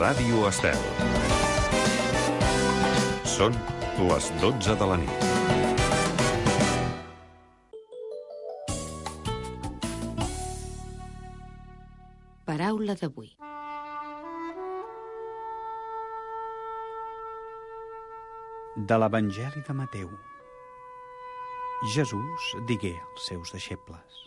Ràdio Estel. Són les 12 de la nit. Paraula d'avui. De l'Evangeli de Mateu. Jesús digué als seus deixebles: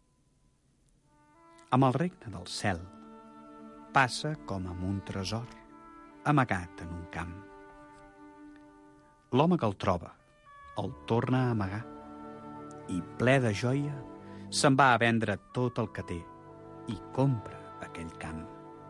amb el regne del cel passa com amb un tresor amagat en un camp. L'home que el troba el torna a amagar i, ple de joia, se'n va a vendre tot el que té i compra aquell camp.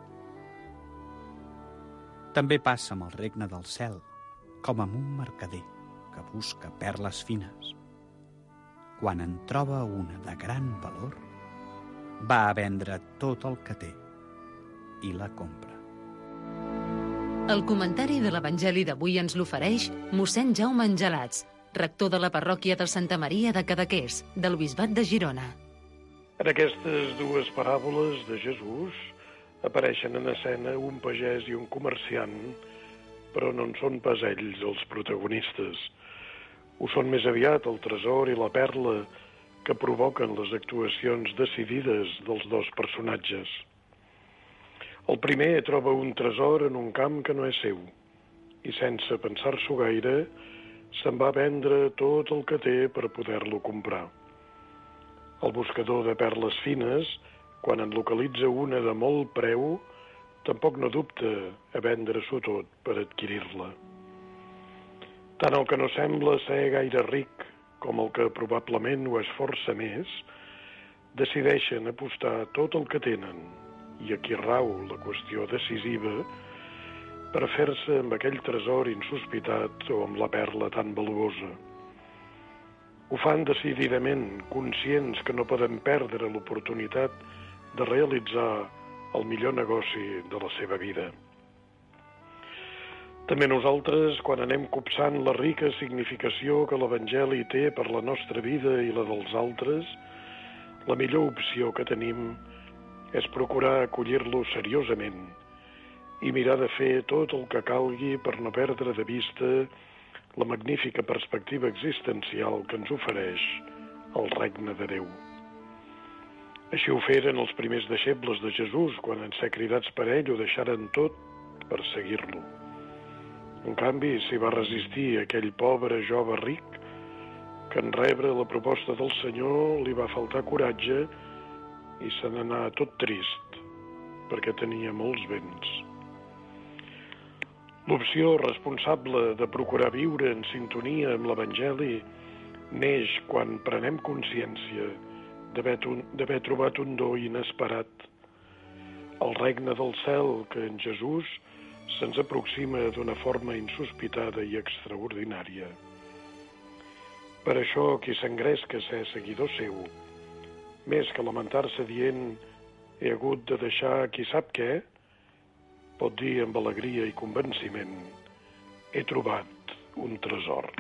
També passa amb el regne del cel com amb un mercader que busca perles fines. Quan en troba una de gran valor, va a vendre tot el que té i la compra. El comentari de l'Evangeli d'avui ens l'ofereix mossèn Jaume Angelats, rector de la parròquia de Santa Maria de Cadaqués, del Bisbat de Girona. En aquestes dues paràboles de Jesús apareixen en escena un pagès i un comerciant, però no en són pas ells els protagonistes. Ho són més aviat el tresor i la perla que provoquen les actuacions decidides dels dos personatges. El primer troba un tresor en un camp que no és seu i, sense pensar-s'ho gaire, se'n va vendre tot el que té per poder-lo comprar. El buscador de perles fines, quan en localitza una de molt preu, tampoc no dubta a vendre-s'ho tot per adquirir-la. Tant el que no sembla ser gaire ric com el que probablement ho esforça més, decideixen apostar tot el que tenen, i aquí rau la qüestió decisiva, per fer-se amb aquell tresor insospitat o amb la perla tan valuosa. Ho fan decididament, conscients que no poden perdre l'oportunitat de realitzar el millor negoci de la seva vida. També nosaltres, quan anem copsant la rica significació que l'Evangeli té per la nostra vida i la dels altres, la millor opció que tenim és procurar acollir-lo seriosament i mirar de fer tot el que calgui per no perdre de vista la magnífica perspectiva existencial que ens ofereix el regne de Déu. Així ho feren els primers deixebles de Jesús quan, en ser cridats per ell, ho deixaren tot per seguir-lo. En canvi, s'hi va resistir aquell pobre jove ric que, en rebre la proposta del Senyor, li va faltar coratge i se n'anà tot trist, perquè tenia molts béns. L'opció responsable de procurar viure en sintonia amb l'Evangeli neix quan prenem consciència d'haver trobat un do inesperat, el regne del cel que en Jesús se'ns aproxima d'una forma insospitada i extraordinària. Per això, qui s'engresca a ser seguidor seu, més que lamentar-se dient «he hagut de deixar qui sap què», pot dir amb alegria i convenciment «he trobat un tresor».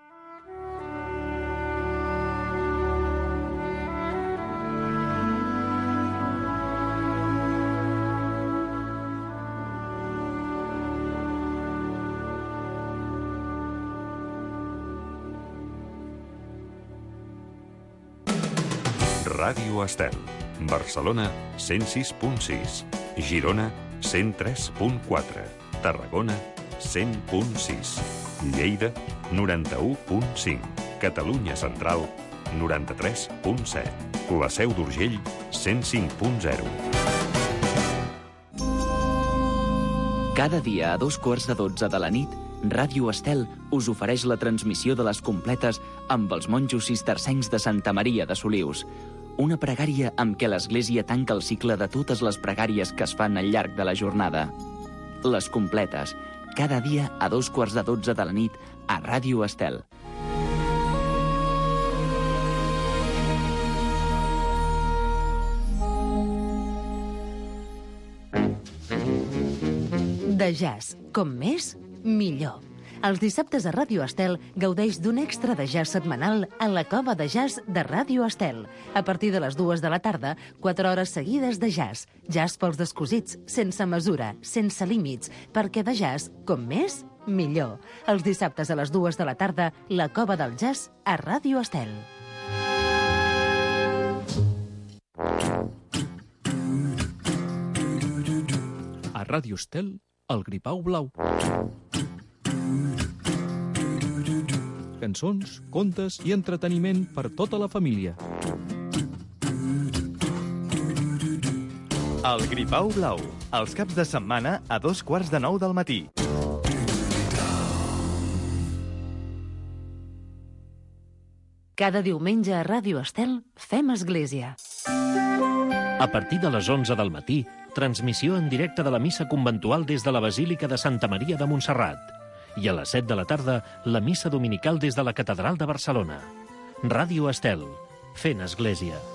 Ràdio Estel. Barcelona, 106.6. Girona, 103.4. Tarragona, 100.6. Lleida, 91.5. Catalunya Central, 93.7. La Seu d'Urgell, 105.0. Cada dia a 2:15 de la nit, Ràdio Estel us ofereix la transmissió de les completes amb els monjos cistercencs de Santa Maria de Solius. Una pregària amb què l'Església tanca el cicle de totes les pregàries que es fan al llarg de la jornada. Les completes, cada dia a 2:15 de la nit a Ràdio Estel. De jazz, com més, millor. Els dissabtes a Ràdio Estel gaudeix d'un extra de jazz setmanal a la Cova de Jazz de Ràdio Estel. A partir de les 2 de la tarda, 4 hores seguides de jazz. Jazz pels descosits, sense mesura, sense límits, perquè de jazz, com més, millor. Els dissabtes a les 2 de la tarda, la Cova del Jazz a Ràdio Estel. A Ràdio Estel, el Gripau Blau. Cançons, contes i entreteniment per tota la família. El Gripau Blau, els caps de setmana a 8:45 del matí. Cada diumenge a Ràdio Estel fem església. A partir de les 11 del matí, transmissió en directe de la missa conventual des de la Basílica de Santa Maria de Montserrat. I a les 7 de la tarda, la missa dominical des de la Catedral de Barcelona. Ràdio Estel, fent església.